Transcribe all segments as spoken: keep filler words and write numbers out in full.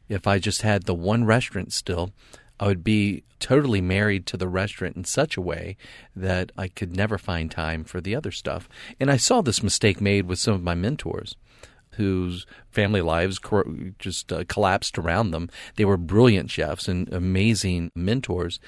If I just had the one restaurant still, I would be totally married to the restaurant in such a way that I could never find time for the other stuff. And I saw this mistake made with some of my mentors whose family lives cor- just uh, collapsed around them. They were brilliant chefs and amazing mentors.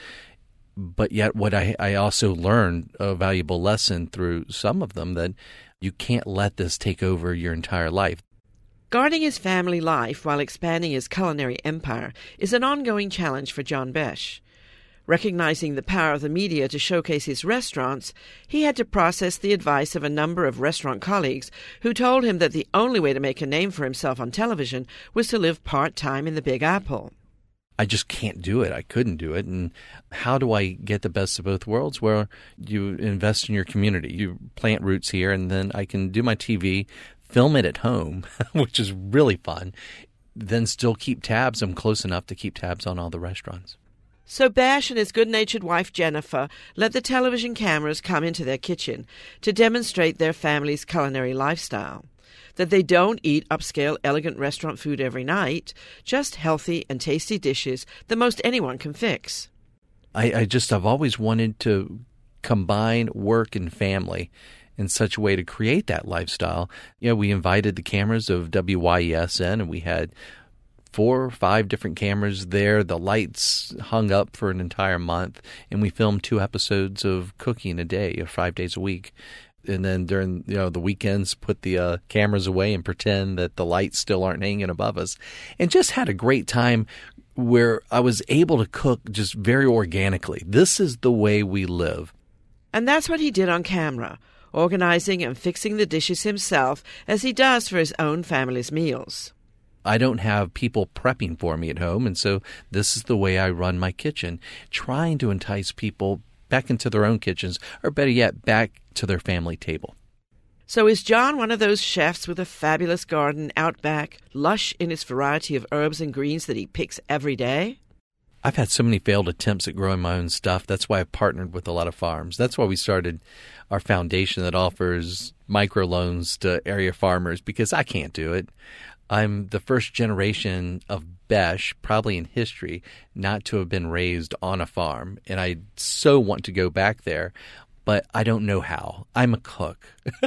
But yet what I, I also learned a valuable lesson through some of them, that you can't let this take over your entire life. Guarding his family life while expanding his culinary empire is an ongoing challenge for John Besh. Recognizing the power of the media to showcase his restaurants, he had to process the advice of a number of restaurant colleagues who told him that the only way to make a name for himself on television was to live part-time in the Big Apple. I just can't do it. I couldn't do it. And how do I get the best of both worlds? Where you invest in your community. You plant roots here, and then I can do my T V, film it at home, which is really fun, then still keep tabs. I'm close enough to keep tabs on all the restaurants. So Besh and his good-natured wife Jennifer let the television cameras come into their kitchen to demonstrate their family's culinary lifestyle. That they don't eat upscale, elegant restaurant food every night, just healthy and tasty dishes that most anyone can fix. I, I just, I've always wanted to combine work and family in such a way to create that lifestyle. You know, we invited the cameras of W Y E S N, and we had four or five different cameras there. The lights hung up for an entire month, and we filmed two episodes of cooking a day, or five days a week. And then during you know the weekends, put the uh, cameras away and pretend that the lights still aren't hanging above us, and just had a great time where I was able to cook just very organically. This is the way we live. And that's what he did on camera, organizing and fixing the dishes himself as he does for his own family's meals. I don't have people prepping for me at home, and so this is the way I run my kitchen, trying to entice people back into their own kitchens, or better yet, back to their family table. So is John one of those chefs with a fabulous garden out back, lush in its variety of herbs and greens that he picks every day? I've had so many failed attempts at growing my own stuff. That's why I've partnered with a lot of farms. That's why we started our foundation that offers microloans to area farmers, because I can't do it. I'm the first generation of Besh, probably in history, not to have been raised on a farm. And I so want to go back there, but I don't know how. I'm a cook.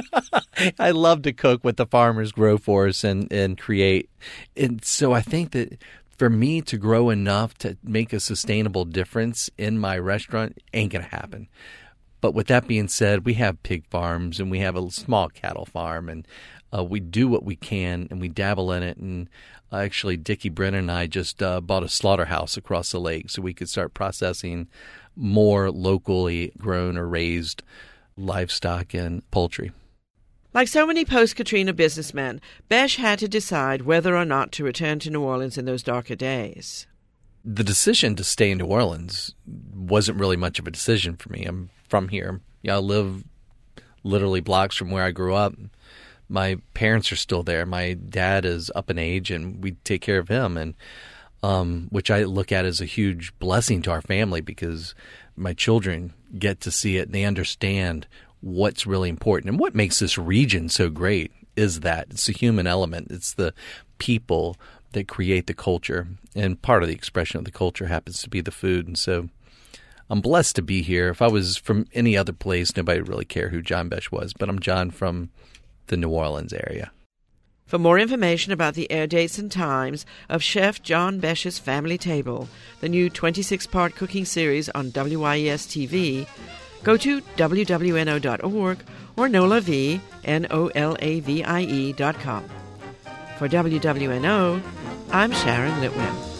I love to cook what the farmers grow for us and, and create. And so I think that for me to grow enough to make a sustainable difference in my restaurant ain't going to happen. But with that being said, we have pig farms and we have a small cattle farm, and uh, we do what we can and we dabble in it. And uh, actually, Dickie Brennan and I just uh, bought a slaughterhouse across the lake so we could start processing more locally grown or raised livestock and poultry. Like so many post-Katrina businessmen, Besh had to decide whether or not to return to New Orleans in those darker days. The decision to stay in New Orleans wasn't really much of a decision for me. I'm from here. Yeah, I live literally blocks from where I grew up. My parents are still there. My dad is up in age, and we take care of him, and um, which I look at as a huge blessing to our family, because my children get to see it and they understand what's really important. And what makes this region so great is that it's the human element. It's the people that create the culture, and part of the expression of the culture happens to be the food. And so I'm blessed to be here. If I was from any other place, nobody would really care who John Besh was, but I'm John from the New Orleans area. For more information about the air dates and times of Chef John Besh's Family Table, the new twenty-six part cooking series on W Y E S T V, go to W W N O dot org or Nolavie, N O L A V I E dot com. For W W N O, I'm Sharon Litwin.